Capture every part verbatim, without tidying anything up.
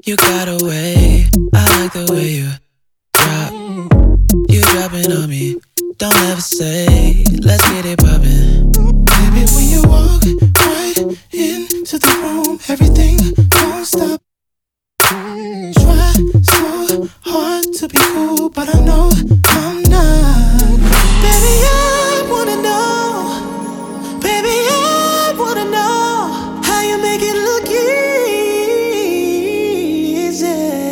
You got away, I like the way you drop. You dropping on me, don't ever say, let's get it poppin'. Baby, when you walk right into the room, everything gon' stop. Try so hard to be cool, but I know I'm not. Baby, I wanna know. Baby, I wanna know how you make it look easy.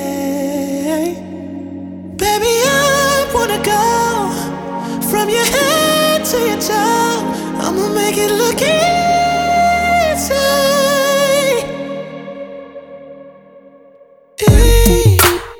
Baby, I wanna go from your head to your toe. I'ma make it look easy. Easy.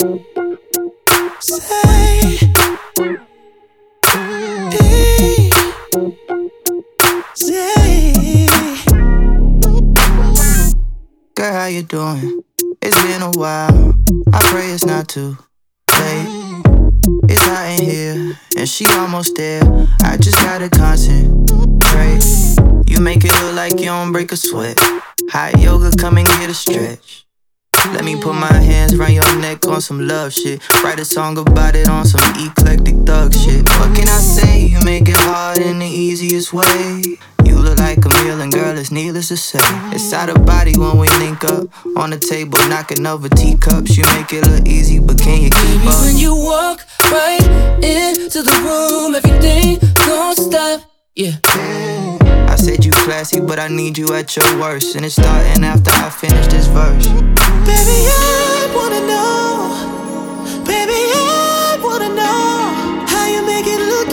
Girl, how you doing? It's been a while. I pray it's not too late. It's hot in here, and she almost there. I just gotta concentrate. You make it look like you don't break a sweat. Hot yoga, come and get a stretch. Let me put my hands around your neck on some love shit. Write a song about it on some eclectic thug shit. What can I say? You make it hard in the easiest way. You look like a meal and girl, it's needless to say. It's out of body when we link up. On the table, knocking over teacups. You make it look easy, but can you keep Baby, up? when you walk right into the room, everything gon' stop, yeah. I said you classy, but I need you at your worst. And it's starting after I finish this verse. Baby, I wanna know. Baby, I wanna know how you make it look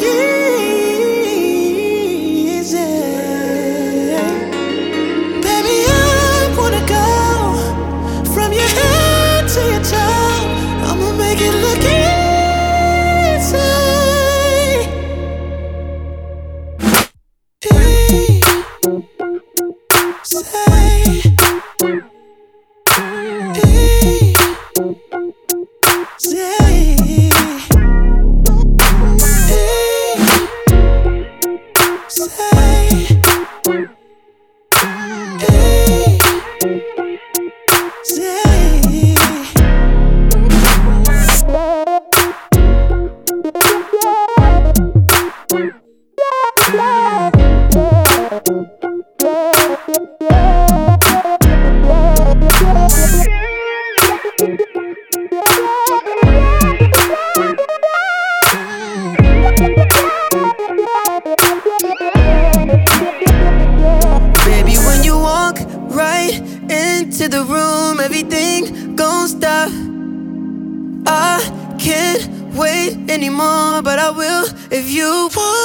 easy. Baby, I wanna go from your head to your toe. I'ma make it look easy. Baby, when you walk right into the room, everything gon' stop. I can't wait anymore, but I will if you want.